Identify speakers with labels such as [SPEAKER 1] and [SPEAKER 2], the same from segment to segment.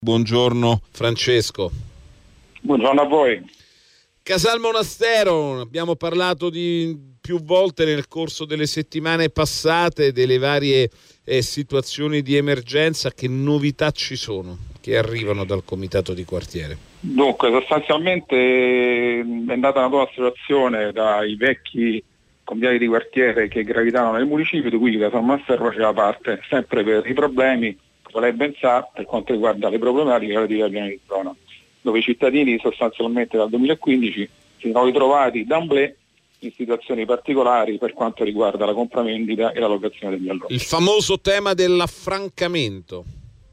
[SPEAKER 1] Buongiorno Francesco.
[SPEAKER 2] Buongiorno a voi.
[SPEAKER 1] Casal Monastero, abbiamo parlato di più volte nel corso delle settimane passate delle varie situazioni di emergenza. Che novità ci sono che arrivano dal comitato di quartiere?
[SPEAKER 2] Dunque, sostanzialmente è andata una nuova situazione dai vecchi comitati di quartiere che gravitavano nel municipio, di cui Casal Monastero faceva parte, sempre per i problemi, come lei ben sa, per quanto riguarda le problematiche relative ai piani di zona, dove i cittadini sostanzialmente dal 2015 si sono ritrovati d'emblée in situazioni particolari per quanto riguarda la compravendita e la locazione degli alloggi.
[SPEAKER 1] Il famoso tema dell'affrancamento.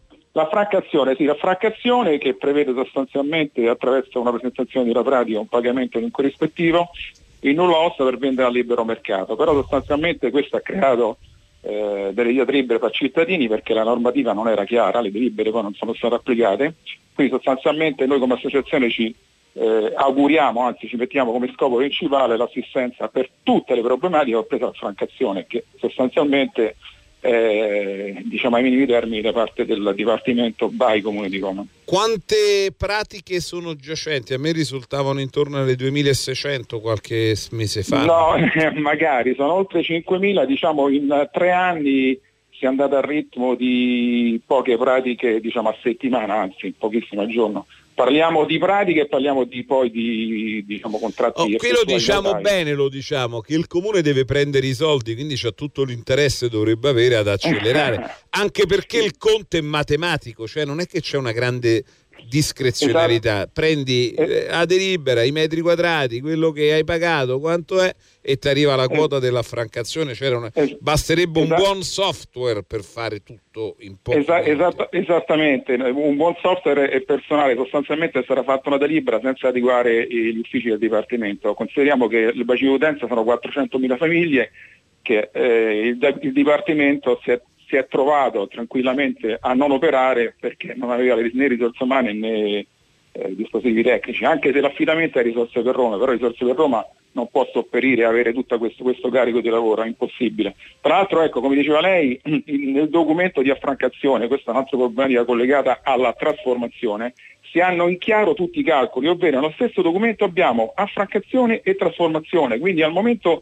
[SPEAKER 2] L'affrancazione che prevede sostanzialmente, attraverso una presentazione di una pratica, un pagamento di un corrispettivo, il nulla osta per vendere a libero mercato. Però sostanzialmente questo ha creato delle diatribe per cittadini, perché la normativa non era chiara, le delibere poi non sono state applicate, quindi sostanzialmente noi come associazione ci auguriamo, anzi ci mettiamo come scopo principale l'assistenza per tutte le problematiche, compresa l'affrancazione, che sostanzialmente diciamo ai minimi termini da parte del Dipartimento BAI Comune di Roma.
[SPEAKER 1] Quante pratiche sono giacenti? A me risultavano intorno alle 2600 qualche mese fa.
[SPEAKER 2] No, magari sono oltre 5000, diciamo in 3 anni si è andato al ritmo di poche pratiche, diciamo a settimana, anzi pochissimo al giorno. Parliamo di pratiche e parliamo di diciamo contratti.
[SPEAKER 1] Qui lo diciamo bene, lo diciamo, che il comune deve prendere i soldi, quindi c'ha tutto l'interesse, dovrebbe avere ad accelerare, anche perché il conto è matematico, cioè non è che c'è una grande discrezionalità. Esatto. Prendi a delibera i metri quadrati, quello che hai pagato, quanto è, e ti arriva la quota dell'affrancazione. Basterebbe un buon software per fare tutto in poco tempo.
[SPEAKER 2] Esattamente, un buon software e personale. Sostanzialmente sarà fatta una delibera senza adeguare gli uffici del Dipartimento. Consideriamo che il bacino d'utenza sono 400.000 famiglie, che il Dipartimento si è trovato tranquillamente a non operare perché non aveva né risorse umane né dispositivi tecnici, anche se l'affidamento è risorse per Roma, però risorse per Roma non può sopperire e avere tutto questo carico di lavoro, è impossibile. Tra l'altro, ecco, come diceva lei, nel documento di affrancazione, questa è un'altra problematica collegata alla trasformazione, si hanno in chiaro tutti i calcoli, ovvero nello stesso documento abbiamo affrancazione e trasformazione, quindi al momento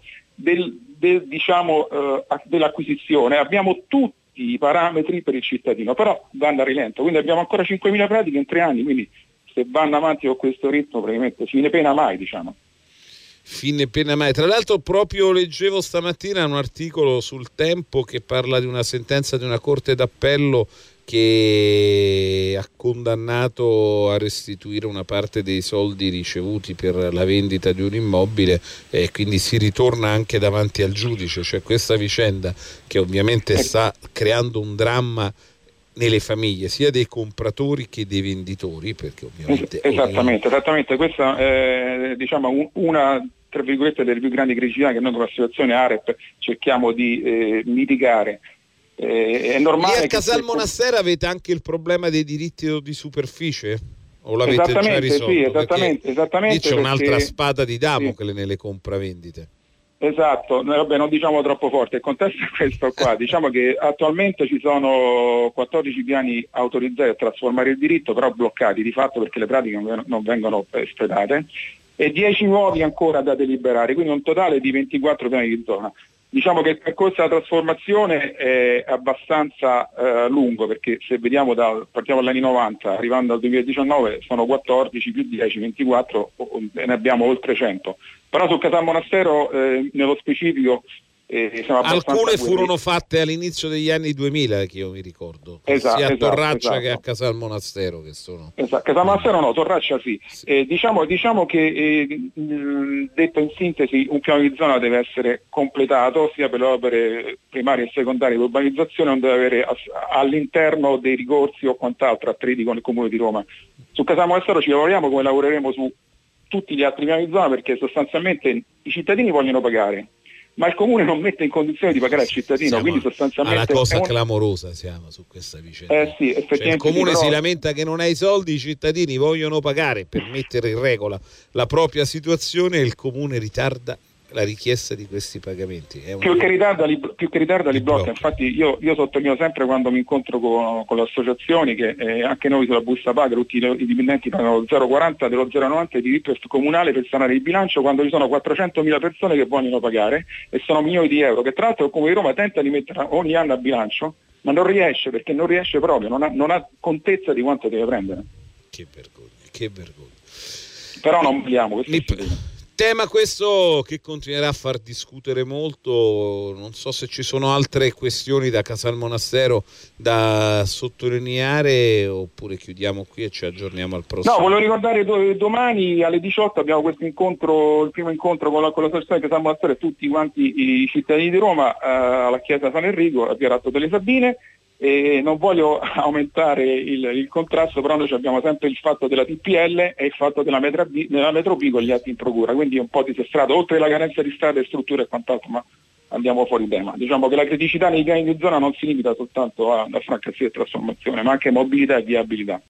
[SPEAKER 2] dell'acquisizione abbiamo tutti i parametri per il cittadino, però vanno a rilento, quindi abbiamo ancora 5.000 pratiche in 3 anni, quindi se vanno avanti con questo ritmo praticamente fine pena mai, diciamo.
[SPEAKER 1] Fine pena mai. Tra l'altro proprio leggevo stamattina un articolo sul Tempo che parla di una sentenza di una corte d'appello che ha condannato a restituire una parte dei soldi ricevuti per la vendita di un immobile, e quindi si ritorna anche davanti al giudice. Cioè questa vicenda che ovviamente sta creando un dramma nelle famiglie sia dei compratori che dei venditori, perché ovviamente
[SPEAKER 2] esattamente questa è diciamo una tra virgolette delle più grandi criticità che noi come associazione AREP cerchiamo di mitigare. È normale.
[SPEAKER 1] Lì a Casal Monastero avete anche il problema dei diritti di superficie? O l'avete già risolto?
[SPEAKER 2] Sì, esattamente.
[SPEAKER 1] Lì c'è un'altra spada di Damocle nelle compravendite.
[SPEAKER 2] Esatto, vabbè, non diciamo troppo forte, il contesto è questo qua, diciamo che attualmente ci sono 14 piani autorizzati a trasformare il diritto, però bloccati di fatto perché le pratiche non vengono espletate, e 10 nuovi ancora da deliberare, quindi un totale di 24 piani di zona. Diciamo che il percorso della trasformazione è abbastanza lungo, perché se vediamo partiamo dagli anni 90, arrivando al 2019 sono 14 più 10, 24, ne abbiamo oltre 100. Però su Casal Monastero nello specifico
[SPEAKER 1] alcune furono fatte all'inizio degli anni 2000 che io mi ricordo, sia a Torraccia che a Casal Monastero che sono.
[SPEAKER 2] Esatto, Casal Monastero no, Torraccia sì. Diciamo che detto in sintesi, un piano di zona deve essere completato sia per le opere primarie e secondarie di urbanizzazione, non deve avere all'interno dei ricorsi o quant'altro attriti con il Comune di Roma. Su Casal Monastero ci lavoriamo come lavoreremo su tutti gli altri piani di zona, perché sostanzialmente i cittadini vogliono pagare, ma il comune non mette in condizione di pagare al cittadino, quindi sostanzialmente
[SPEAKER 1] alla cosa clamorosa siamo su questa vicenda.
[SPEAKER 2] Sì, effettivamente,
[SPEAKER 1] cioè, il comune
[SPEAKER 2] però
[SPEAKER 1] si lamenta che non ha i soldi, i cittadini vogliono pagare per mettere in regola la propria situazione e il comune ritarda la richiesta di questi pagamenti.
[SPEAKER 2] Più che ritarda li blocca. Infatti io sottolineo sempre quando mi incontro con le associazioni che anche noi sulla busta paga tutti i dipendenti pagano 0,40 dello 0,90 di IRPEF comunale per sanare il bilancio, quando ci sono 400.000 persone che vogliono pagare e sono milioni di euro che tra l'altro il Comune di Roma tenta di mettere ogni anno a bilancio, ma non riesce, perché non riesce proprio, non ha contezza di quanto deve prendere.
[SPEAKER 1] Che vergogna.
[SPEAKER 2] Però non vogliamo
[SPEAKER 1] tema questo che continuerà a far discutere molto. Non so se ci sono altre questioni da Casal Monastero da sottolineare, oppure chiudiamo qui e ci aggiorniamo al prossimo.
[SPEAKER 2] No, volevo ricordare domani alle 18 abbiamo questo incontro, il primo incontro con l'associazione Casal Monastero e tutti quanti i cittadini di Roma alla chiesa San Enrico, a Via Ratto delle Sabine. E non voglio aumentare il contrasto, però noi abbiamo sempre il fatto della TPL e il fatto della metro B con gli atti in procura, quindi un po' disestrato, oltre alla carenza di strade, strutture e quant'altro, ma andiamo fuori tema. Diciamo che la criticità nei piani di zona non si limita soltanto a francazia e trasformazione, ma anche mobilità e viabilità.